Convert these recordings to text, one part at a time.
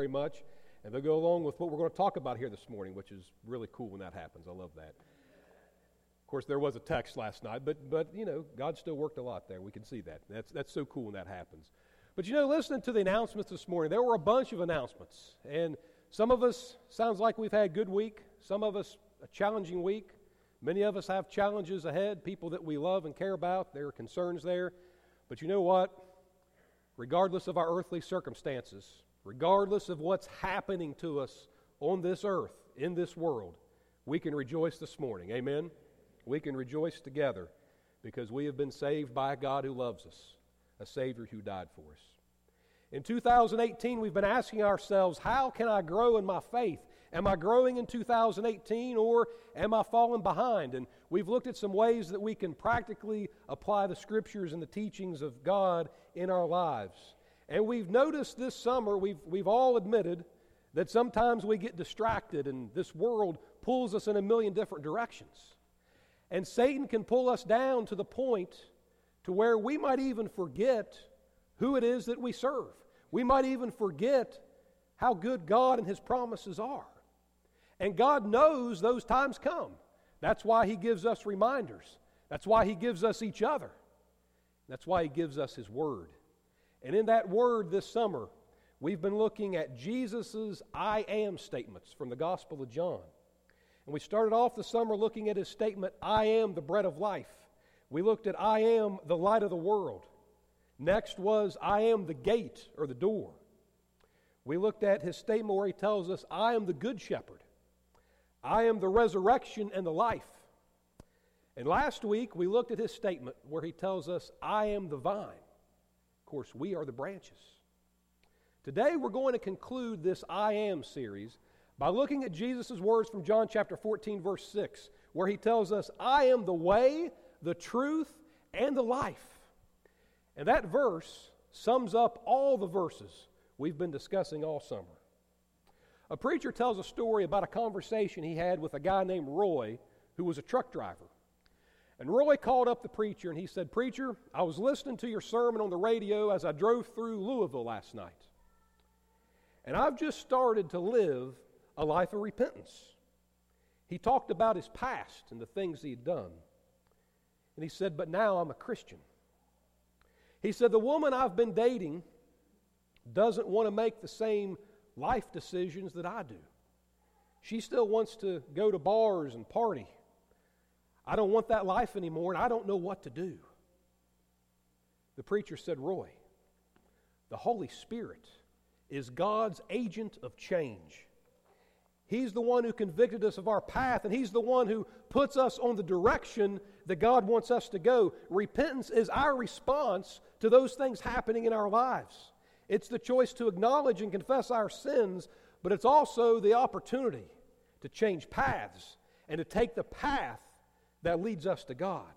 very much. And they'll go along with what we're going to talk about here this morning, which is really cool when that happens. I love that. Of course, there was a text last night, but you know, God still worked a lot there. We can see that. That's so cool when that happens. But you know, listening to the announcements this morning, there were a bunch of announcements. And some of us, sounds like we've had a good week. Some of us, a challenging week. Many of us have challenges ahead, people that we love and care about. There are concerns there. But you know what? Regardless of our earthly circumstances, regardless of what's happening to us on this earth, in this world, we can rejoice this morning. Amen? We can rejoice together because we have been saved by a God who loves us, a Savior who died for us. In 2018, we've been asking ourselves, how can I grow in my faith? Am I growing in 2018 or am I falling behind? And we've looked at some ways that we can practically apply the Scriptures and the teachings of God in our lives. And we've noticed this summer, we've all admitted that sometimes we get distracted and this world pulls us in a million different directions. And Satan can pull us down to the point to where we might even forget who it is that we serve. We might even forget how good God and His promises are. And God knows those times come. That's why He gives us reminders. That's why He gives us each other. That's why He gives us His Word. And in that Word this summer, we've been looking at Jesus' I am statements from the Gospel of John. And we started off the summer looking at His statement, I am the bread of life. We looked at I am the light of the world. Next was I am the gate or the door. We looked at His statement where He tells us, I am the good shepherd. I am the resurrection and the life. And last week we looked at His statement where He tells us, I am the vine. Of course, we are the branches. Today we're going to conclude this I am series by looking at Jesus' words from John chapter 14, verse 6, where He tells us, I am the way, the truth, and the life. And that verse sums up all the verses we've been discussing all summer. A preacher tells a story about a conversation he had with a guy named Roy, who was a truck driver. And Roy called up the preacher and he said, Preacher, I was listening to your sermon on the radio as I drove through Louisville last night. And I've just started to live a life of repentance. He talked about his past and the things he had done. And he said, but now I'm a Christian. He said, the woman I've been dating doesn't want to make the same life decisions that I do. She still wants to go to bars and party. I don't want that life anymore, and I don't know what to do. The preacher said, Roy, the Holy Spirit is God's agent of change. He's the one who convicted us of our path, and He's the one who puts us on the direction that God wants us to go. Repentance is our response to those things happening in our lives. It's the choice to acknowledge and confess our sins, but it's also the opportunity to change paths and to take the path that leads us to God.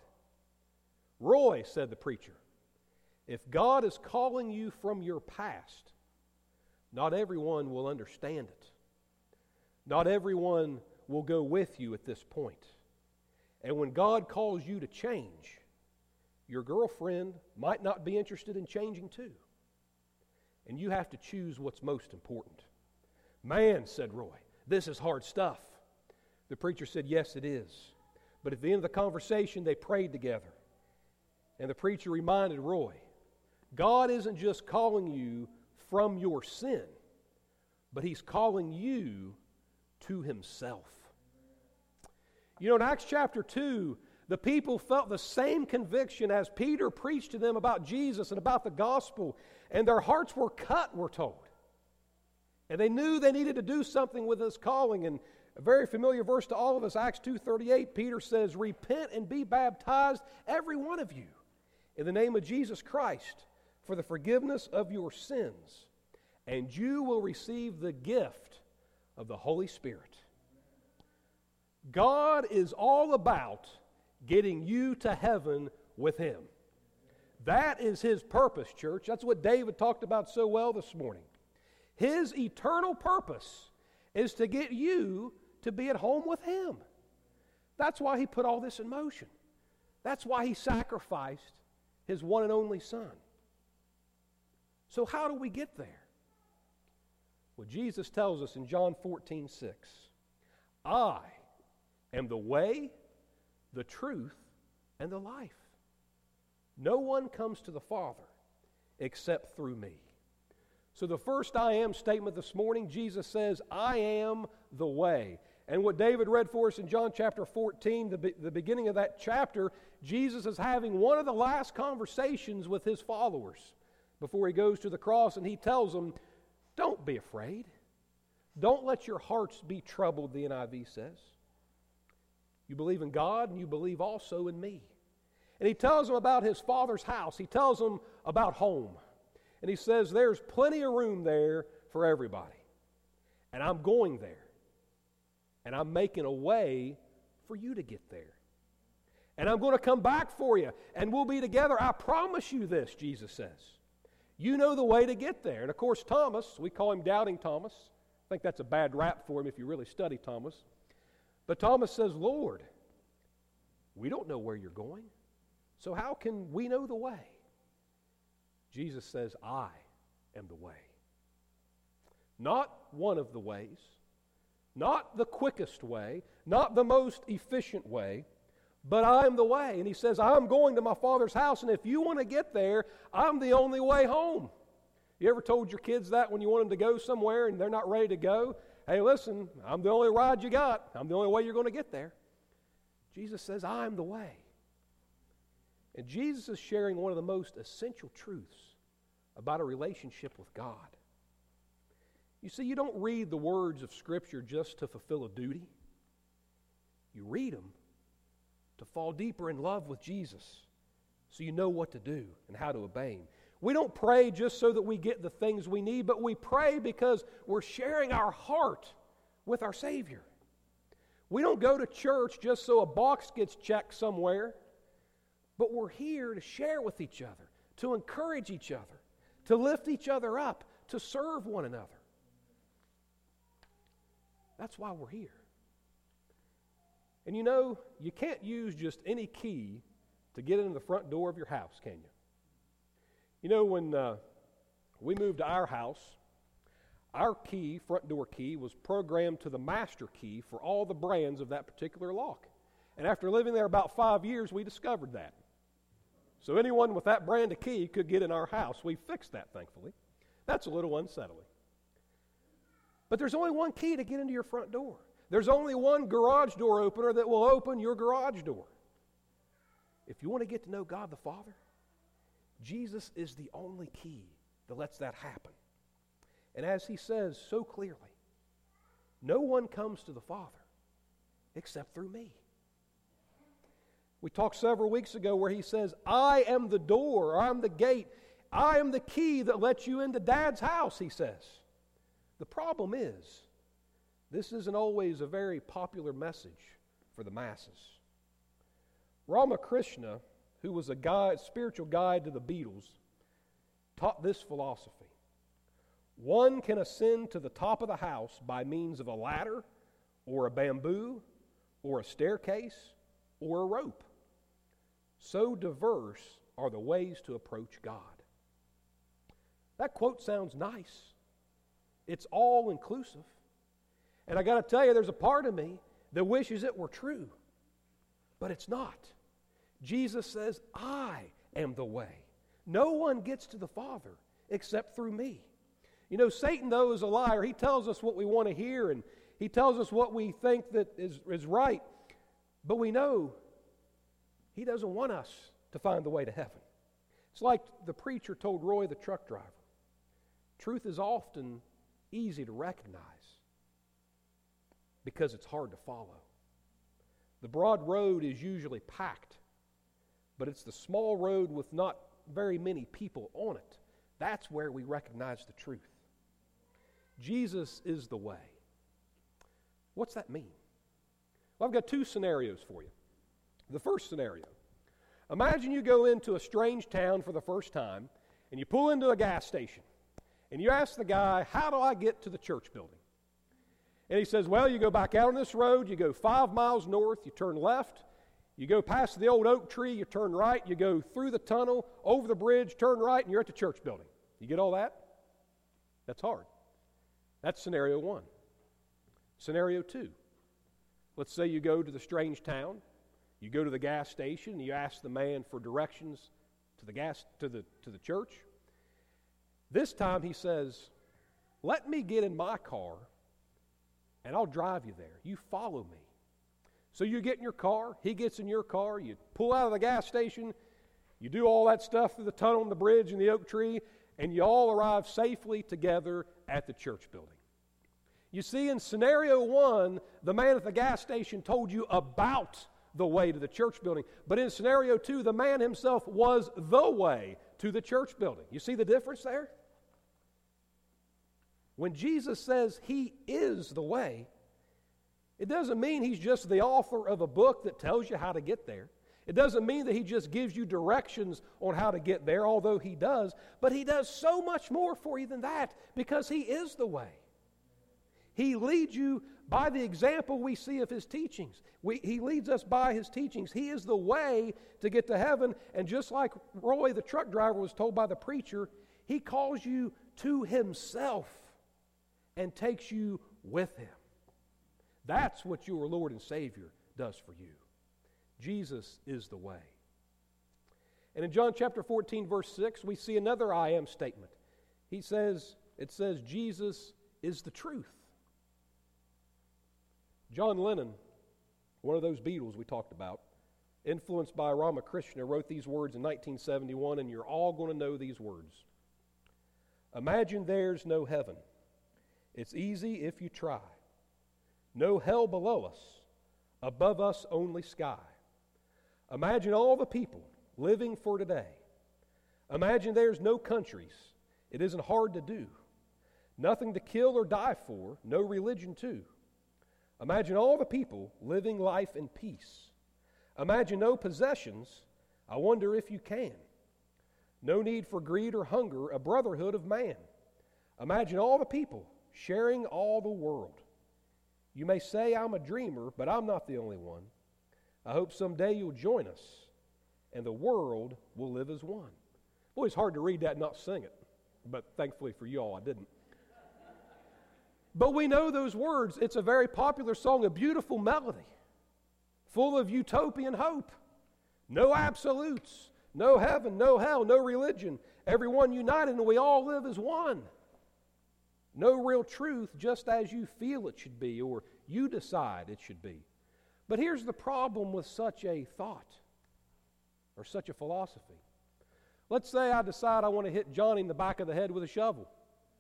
Roy, said the preacher, if God is calling you from your past, not everyone will understand it. Not everyone will go with you at this point. And when God calls you to change, your girlfriend might not be interested in changing too. And you have to choose what's most important. Man, said Roy, this is hard stuff. The preacher said, yes, it is. But at the end of the conversation, they prayed together. And the preacher reminded Roy, God isn't just calling you from your sin, but He's calling you to Himself. You know, in Acts chapter 2, the people felt the same conviction as Peter preached to them about Jesus and about the gospel, and their hearts were cut, we're told. And they knew they needed to do something with this calling. And a very familiar verse to all of us, Acts 2:38, Peter says, repent and be baptized, every one of you, in the name of Jesus Christ, for the forgiveness of your sins, and you will receive the gift of the Holy Spirit. God is all about getting you to heaven with Him. That is His purpose, church. That's what David talked about so well this morning. His eternal purpose is to get you to be at home with Him. That's why He put all this in motion. That's why He sacrificed His one and only Son. So how do we get there? Well, Jesus tells us in John 14:6, I am the way, the truth, and the life. No one comes to the Father except through me. So the first I am statement this morning, Jesus says, I am the way. And what David read for us in John chapter 14, the beginning of that chapter, Jesus is having one of the last conversations with his followers before he goes to the cross, and he tells them, don't be afraid. Don't let your hearts be troubled, the NIV says. You believe in God, and you believe also in me. And he tells them about his Father's house. He tells them about home. And he says, there's plenty of room there for everybody. And I'm going there. And I'm making a way for you to get there. And I'm going to come back for you. And we'll be together. I promise you this, Jesus says. You know the way to get there. And of course, Thomas, we call him Doubting Thomas. I think that's a bad rap for him if you really study Thomas. But Thomas says, Lord, we don't know where you're going. So how can we know the way? Jesus says, I am the way. Not one of the ways. Not the quickest way, not the most efficient way, but I am the way. And he says, I'm going to my Father's house, and if you want to get there, I'm the only way home. You ever told your kids that when you want them to go somewhere and they're not ready to go? Hey, listen, I'm the only ride you got. I'm the only way you're going to get there. Jesus says, I'm the way. And Jesus is sharing one of the most essential truths about a relationship with God. You see, you don't read the words of Scripture just to fulfill a duty. You read them to fall deeper in love with Jesus so you know what to do and how to obey Him. We don't pray just so that we get the things we need, but we pray because we're sharing our heart with our Savior. We don't go to church just so a box gets checked somewhere, but we're here to share with each other, to encourage each other, to lift each other up, to serve one another. That's why we're here. And you know, you can't use just any key to get into the front door of your house, can you? You know, when we moved to our house, our key, front door key, was programmed to the master key for all the brands of that particular lock. And after living there about 5 years, we discovered that. So anyone with that brand of key could get in our house. We fixed that, thankfully. That's a little unsettling. But there's only one key to get into your front door. There's only one garage door opener that will open your garage door. If you want to get to know God the Father, Jesus is the only key that lets that happen. And as He says so clearly, no one comes to the Father except through me. We talked several weeks ago where He says, I am the door, or I'm the gate. I am the key that lets you into Dad's house, He says. The problem is, this isn't always a very popular message for the masses. Ramakrishna, who was a spiritual guide to the Beatles, taught this philosophy. One can ascend to the top of the house by means of a ladder, or a bamboo, or a staircase, or a rope. So diverse are the ways to approach God. That quote sounds nice. It's all inclusive. And I got to tell you, there's a part of me that wishes it were true. But it's not. Jesus says, I am the way. No one gets to the Father except through me. You know, Satan, though, is a liar. He tells us what we want to hear, and he tells us what we think that is right. But we know he doesn't want us to find the way to heaven. It's like the preacher told Roy, the truck driver. Truth is often easy to recognize because it's hard to follow. The broad road is usually packed, but it's the small road with not very many people on it. That's where we recognize the truth. Jesus is the way. What's that mean? Well, I've got two scenarios for you. The first scenario, imagine you go into a strange town for the first time, and you pull into a gas station. And you ask the guy, how do I get to the church building? And he says, well, you go back out on this road, you go 5 miles north, you turn left, you go past the old oak tree, you turn right, you go through the tunnel, over the bridge, turn right, and you're at the church building. You get all that? That's hard. That's scenario one. Scenario two. Let's say you go to the strange town, you go to the gas station, and you ask the man for directions to the church. This time he says, "Let me get in my car, and I'll drive you there. You follow me." So you get in your car, he gets in your car, you pull out of the gas station, you do all that stuff through the tunnel and the bridge and the oak tree, and you all arrive safely together at the church building. You see, in scenario one, the man at the gas station told you about the way to the church building. But in scenario two, the man himself was the way to the church building. You see the difference there? When Jesus says he is the way, it doesn't mean he's just the author of a book that tells you how to get there. It doesn't mean that he just gives you directions on how to get there, although he does. But he does so much more for you than that, because he is the way. He leads you by the example we see of his teachings. He leads us by his teachings. He is the way to get to heaven. And just like Roy, the truck driver, was told by the preacher, he calls you to himself and takes you with him. That's what your Lord and Savior does for you. Jesus is the way. And in John chapter 14, verse 6, we see another I am statement. It says, Jesus is the truth. John Lennon, one of those Beatles we talked about, influenced by Ramakrishna, wrote these words in 1971, and you're all going to know these words. Imagine there's no heaven. It's easy if you try. No hell below us, above us only sky. Imagine all the people living for today. Imagine there's no countries. It isn't hard to do. Nothing to kill or die for, no religion too. Imagine all the people living life in peace. Imagine no possessions. I wonder if you can. No need for greed or hunger, a brotherhood of man. Imagine all the people sharing all the world. You may say I'm a dreamer, but I'm not the only one. I hope someday you'll join us, and the world will live as one. Boy, it's hard to read that and not sing it, but thankfully for you all, I didn't. But we know those words. It's a very popular song, a beautiful melody, full of utopian hope. No absolutes, no heaven, no hell, no religion. Everyone united and we all live as one. No real truth, just as you feel it should be or you decide it should be. But here's the problem with such a thought or such a philosophy. Let's say I decide I want to hit Johnny in the back of the head with a shovel.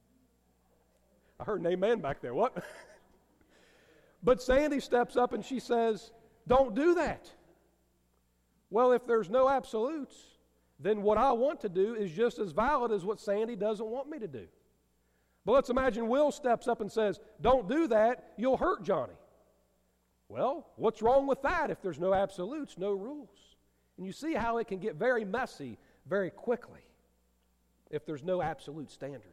I heard an amen back there. What? But Sandy steps up and she says, don't do that. Well, if there's no absolutes, then what I want to do is just as valid as what Sandy doesn't want me to do. But let's imagine Will steps up and says, don't do that, you'll hurt Johnny. Well, what's wrong with that if there's no absolutes, no rules? And you see how it can get very messy very quickly if there's no absolute standards.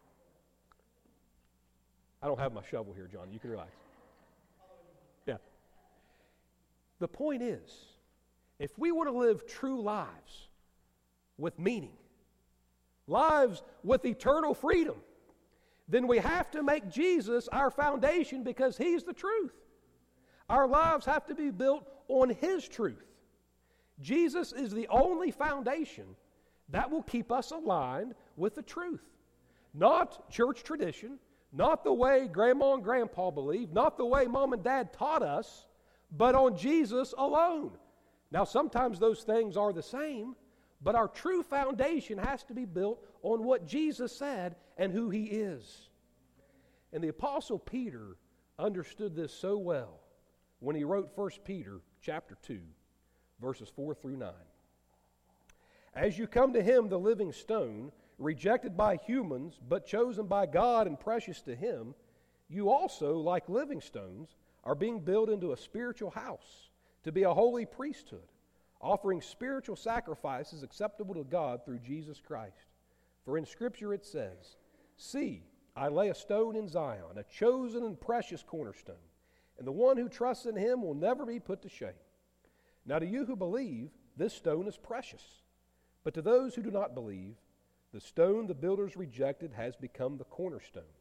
I don't have my shovel here, John. You can relax. Yeah. The point is, if we want to live true lives with meaning, lives with eternal freedom, then we have to make Jesus our foundation because He's the truth. Our lives have to be built on His truth. Jesus is the only foundation that will keep us aligned with the truth. Not church tradition, not the way Grandma and Grandpa believed, not the way Mom and Dad taught us, but on Jesus alone. Now, sometimes those things are the same, but our true foundation has to be built on what Jesus said and who He is. And the Apostle Peter understood this so well when he wrote 1 Peter chapter 2, verses 4 through 9. As you come to Him, the living stone, rejected by humans, but chosen by God and precious to Him, you also, like living stones, are being built into a spiritual house to be a holy priesthood, offering spiritual sacrifices acceptable to God through Jesus Christ. For in Scripture it says, see, I lay a stone in Zion, a chosen and precious cornerstone, and the one who trusts in Him will never be put to shame. Now to you who believe, this stone is precious, but to those who do not believe, the stone the builders rejected has become the cornerstone,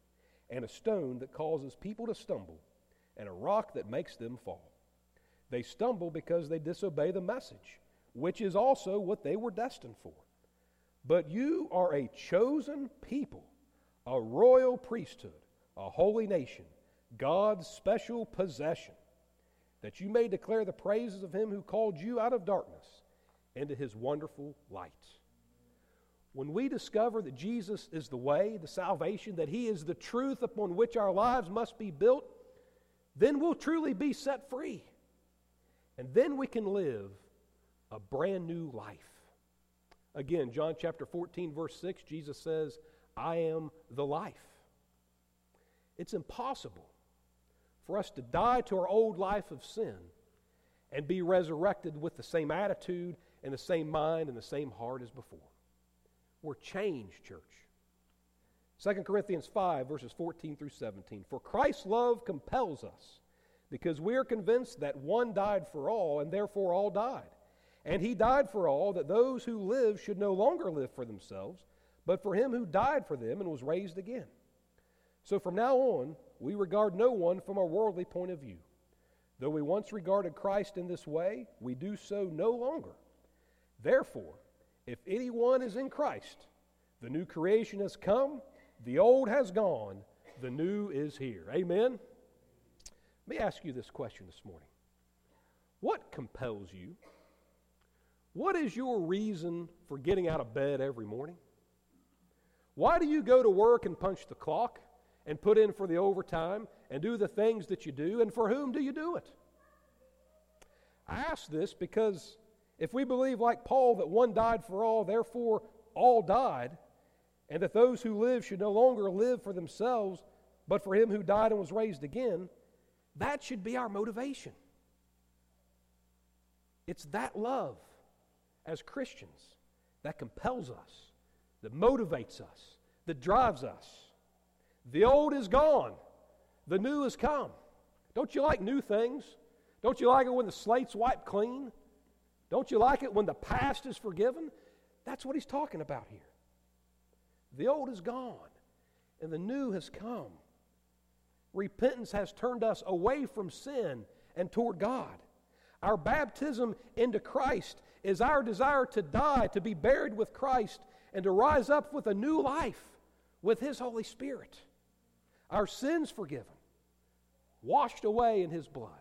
and a stone that causes people to stumble, and a rock that makes them fall. They stumble because they disobey the message, which is also what they were destined for. But you are a chosen people, a royal priesthood, a holy nation, God's special possession, that you may declare the praises of him who called you out of darkness into his wonderful light. When we discover that Jesus is the way, the salvation, that he is the truth upon which our lives must be built, then we'll truly be set free. And then we can live a brand new life. Again, John chapter 14, verse 6, Jesus says, I am the life. It's impossible for us to die to our old life of sin and be resurrected with the same attitude and the same mind and the same heart as before. We're changed, church. 2 Corinthians 5, verses 14 through 17. For Christ's love compels us, because we are convinced that one died for all, and therefore all died. And he died for all, that those who live should no longer live for themselves, but for him who died for them and was raised again. So from now on, we regard no one from a worldly point of view. Though we once regarded Christ in this way, we do so no longer. Therefore, if anyone is in Christ, the new creation has come, the old has gone, the new is here. Amen? Let me ask you this question this morning. What compels you? What is your reason for getting out of bed every morning? Why do you go to work and punch the clock and put in for the overtime and do the things that you do, and for whom do you do it? I ask this because if we believe like Paul that one died for all, therefore all died, and that those who live should no longer live for themselves, but for him who died and was raised again, that should be our motivation. It's that love as Christians that compels us, that motivates us, that drives us. The old is gone. The new has come. Don't you like new things? Don't you like it when the slate's wiped clean? Don't you like it when the past is forgiven? That's what he's talking about here. The old is gone, and the new has come. Repentance has turned us away from sin and toward God. Our baptism into Christ is our desire to die, to be buried with Christ, and to rise up with a new life with his Holy Spirit. Our sins forgiven, washed away in his blood.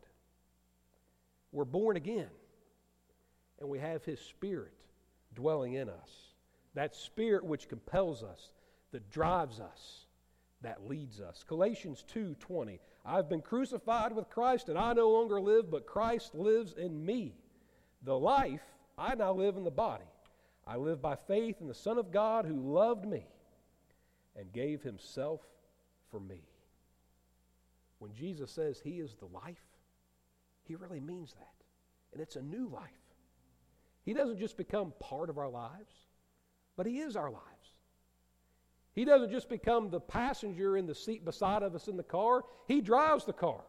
We're born again, and we have his Spirit dwelling in us. That Spirit which compels us, that drives us, that leads us. Galatians 2:20, I've been crucified with Christ, and I no longer live, but Christ lives in me. The life I now live in the body, I live by faith in the Son of God who loved me and gave himself for me. When Jesus says he is the life, he really means that. And it's a new life. He doesn't just become part of our lives, but he is our lives. He doesn't just become the passenger in the seat beside of us in the car. He drives the car.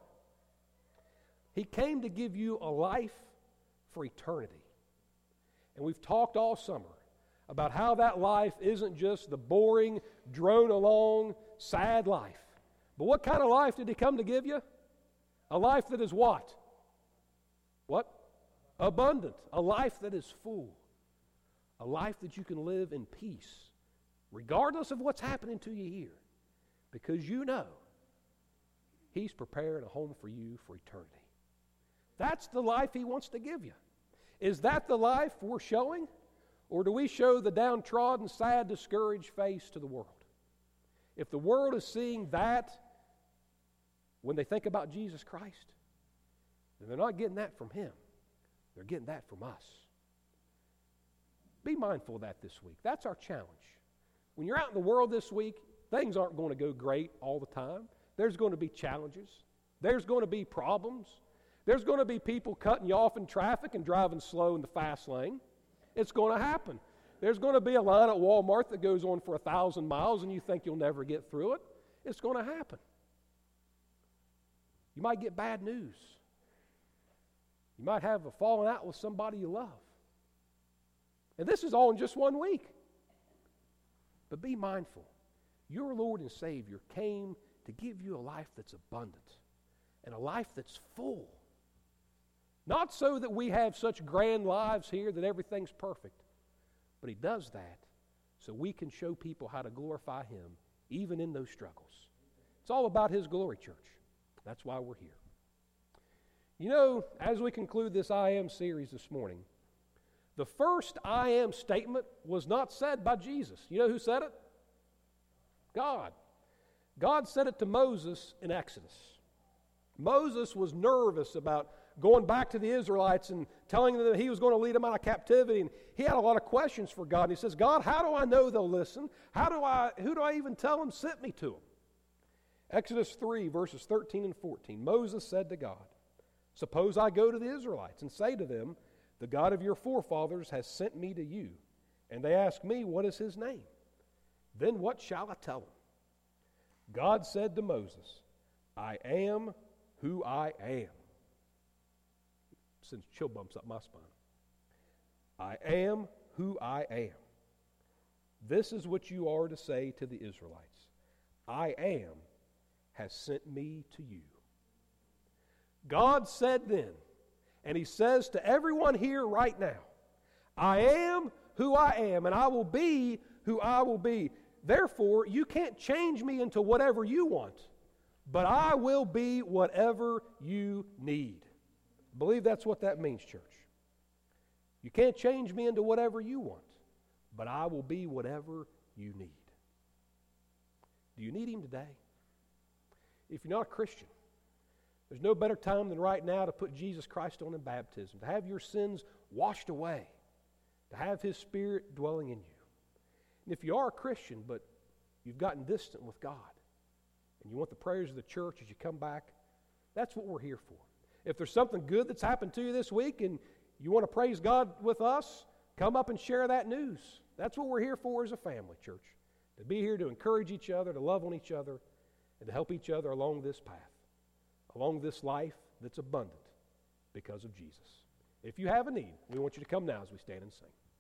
He came to give you a life for eternity. And we've talked all summer about how that life isn't just the boring, drone along, sad life. But what kind of life did he come to give you? A life that is what? What? Abundant. A life that is full. A life that you can live in peace, regardless of what's happening to you here, because you know he's preparing a home for you for eternity. That's the life he wants to give you. Is that the life we're showing? Or do we show the downtrodden, sad, discouraged face to the world? If the world is seeing that when they think about Jesus Christ, then they're not getting that from him. They're getting that from us. Be mindful of that this week. That's our challenge. When you're out in the world this week, things aren't going to go great all the time. There's going to be challenges. There's going to be problems. There's going to be people cutting you off in traffic and driving slow in the fast lane. It's going to happen. There's going to be a line at Walmart that goes on for 1,000 miles and you think you'll never get through it. It's going to happen. You might get bad news. You might have a falling out with somebody you love. And this is all in just 1 week. But be mindful. Your Lord and Savior came to give you a life that's abundant and a life that's full. Not so that we have such grand lives here that everything's perfect, but He does that so we can show people how to glorify Him even in those struggles. It's all about His glory, church. That's why we're here. You know, as we conclude this I Am series this morning, the first I Am statement was not said by Jesus. You know who said it? God. God said it to Moses in Exodus. Moses was nervous about going back to the Israelites and telling them that He was going to lead them out of captivity. And he had a lot of questions for God. And he says, God, how do I know they'll listen? Who do I even tell them sent me to them? Exodus 3, verses 13 and 14. Moses said to God, suppose I go to the Israelites and say to them, the God of your forefathers has sent me to you. And they ask me, what is His name? Then what shall I tell them? God said to Moses, I am who I am. Sends chill bumps up my spine. I am who I am. This is what you are to say to the Israelites. I am has sent me to you. God said then, and He says to everyone here right now, I am who I am, and I will be who I will be. Therefore, you can't change me into whatever you want, but I will be whatever you need. I believe that's what that means, church. You can't change me into whatever you want, but I will be whatever you need. Do you need Him today? If you're not a Christian, there's no better time than right now to put Jesus Christ on in baptism, to have your sins washed away, to have His Spirit dwelling in you. And if you are a Christian, but you've gotten distant with God, and you want the prayers of the church as you come back, that's what we're here for. If there's something good that's happened to you this week and you want to praise God with us, come up and share that news. That's what we're here for as a family, church. To be here to encourage each other, to love on each other, and to help each other along this path, along this life that's abundant because of Jesus. If you have a need, we want you to come now as we stand and sing.